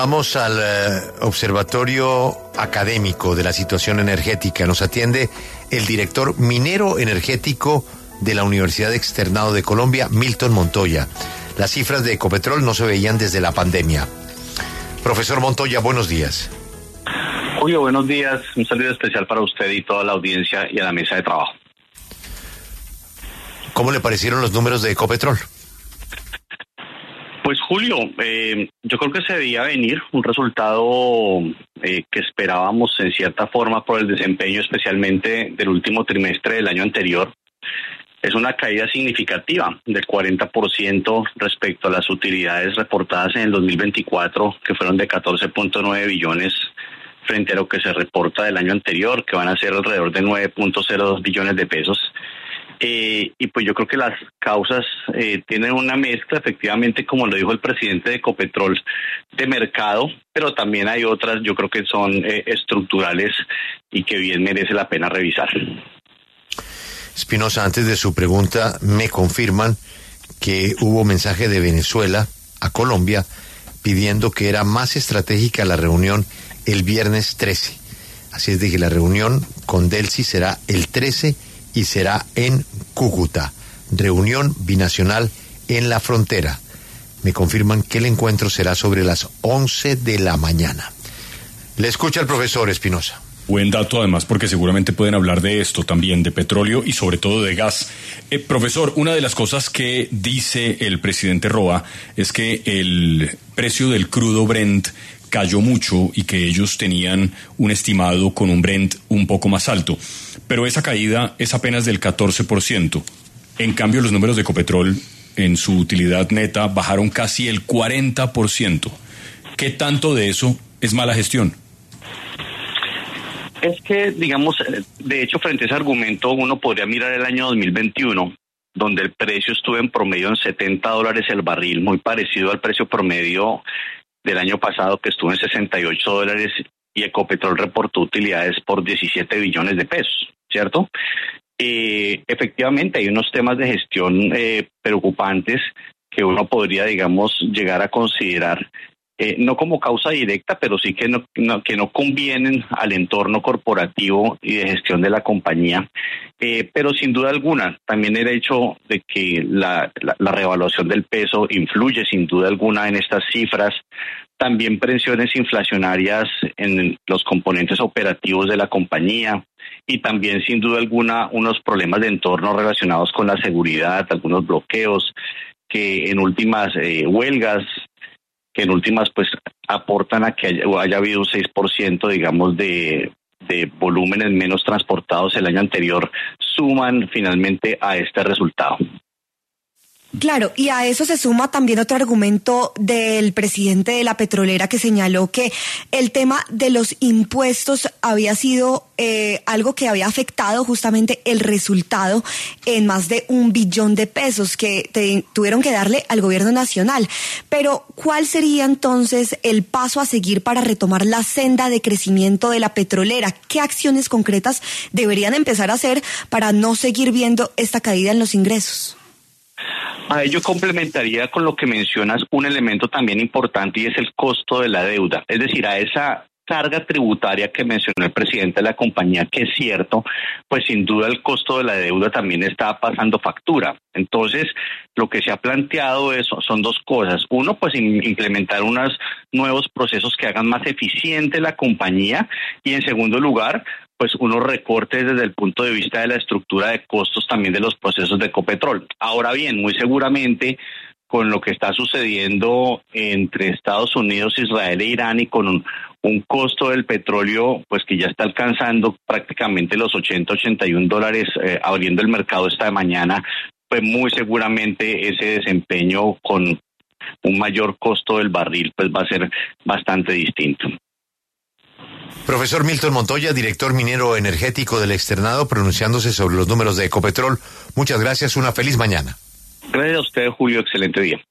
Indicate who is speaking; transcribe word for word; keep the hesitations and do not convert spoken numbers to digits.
Speaker 1: Vamos al eh, Observatorio Académico de la Situación Energética. Nos atiende el director minero energético de la Universidad Externado de Colombia, Milton Montoya. Las cifras de Ecopetrol no se veían desde la pandemia. Profesor Montoya, buenos días.
Speaker 2: Julio, buenos días. Un saludo especial para usted y toda la audiencia y a la mesa de trabajo.
Speaker 1: ¿Cómo le parecieron los números de Ecopetrol?
Speaker 2: Pues Julio, eh, yo creo que se debía venir un resultado eh, que esperábamos en cierta forma por el desempeño especialmente del último trimestre del año anterior. Es una caída significativa del cuarenta por ciento respecto a las utilidades reportadas en el dos mil veinticuatro, que fueron de catorce punto nueve billones, frente a lo que se reporta del año anterior, que van a ser alrededor de nueve punto cero dos billones de pesos. Eh, y pues yo creo que las causas eh, tienen una mezcla, efectivamente, como lo dijo el presidente de Ecopetrol, de mercado, pero también hay otras, yo creo que son eh, estructurales y que bien merece la pena revisar.
Speaker 1: Espinosa, antes de su pregunta, me confirman que hubo mensaje de Venezuela a Colombia pidiendo que era más estratégica la reunión el viernes trece. Así es de que la reunión con Delcy será el trece y será en Cúcuta. Reunión binacional en la frontera. Me confirman que el encuentro será sobre las once de la mañana. Le escucha el profesor Espinosa.
Speaker 3: Buen dato, además, porque seguramente pueden hablar de esto también, de petróleo y sobre todo de gas. Eh, profesor, una de las cosas que dice el presidente Roa es que el precio del crudo Brent cayó mucho y que ellos tenían un estimado con un Brent un poco más alto. Pero esa caída es apenas del catorce por ciento. En cambio, los números de Ecopetrol en su utilidad neta bajaron casi el cuarenta por ciento. ¿Qué tanto de eso es mala gestión?
Speaker 2: Es que, digamos, de hecho, frente a ese argumento, uno podría mirar el año dos mil veintiuno, donde el precio estuvo en promedio en setenta dólares el barril, muy parecido al precio promedio del año pasado, que estuvo en sesenta y ocho dólares, y Ecopetrol reportó utilidades por diecisiete billones de pesos, ¿cierto? Eh, efectivamente, hay unos temas de gestión eh, preocupantes que uno podría, digamos, llegar a considerar, eh, no como causa directa, pero sí que no, no, que no convienen al entorno corporativo y de gestión de la compañía. Eh, pero sin duda alguna, también el hecho de que la, la, la revaluación del peso influye sin duda alguna en estas cifras. También presiones inflacionarias en los componentes operativos de la compañía y también sin duda alguna unos problemas de entorno relacionados con la seguridad, algunos bloqueos que en últimas eh, huelgas, que en últimas pues aportan a que haya, haya habido un seis por ciento digamos de, de volúmenes menos transportados el año anterior, suman finalmente a este resultado.
Speaker 4: Claro, y a eso se suma también otro argumento del presidente de la petrolera que señaló que el tema de los impuestos había sido eh, algo que había afectado justamente el resultado en más de un billón de pesos que te, tuvieron que darle al gobierno nacional. Pero, ¿cuál sería entonces el paso a seguir para retomar la senda de crecimiento de la petrolera? ¿Qué acciones concretas deberían empezar a hacer para no seguir viendo esta caída en los ingresos?
Speaker 2: A ello complementaría con lo que mencionas un elemento también importante y es el costo de la deuda, es decir, a esa carga tributaria que mencionó el presidente de la compañía, que es cierto, pues sin duda el costo de la deuda también está pasando factura. Entonces, lo que se ha planteado es, son dos cosas. Uno, pues implementar unos nuevos procesos que hagan más eficiente la compañía y en segundo lugar, pues unos recortes desde el punto de vista de la estructura de costos también de los procesos de Ecopetrol. Ahora bien, muy seguramente con lo que está sucediendo entre Estados Unidos, Israel e Irán y con un, un costo del petróleo pues que ya está alcanzando prácticamente los ochenta, ochenta y un dólares eh, abriendo el mercado esta mañana, pues muy seguramente ese desempeño con un mayor costo del barril pues va a ser bastante distinto.
Speaker 1: Profesor Milton Montoya, director minero energético del Externado, pronunciándose sobre los números de Ecopetrol. Muchas gracias, una feliz mañana.
Speaker 2: Gracias a usted, Julio, excelente día.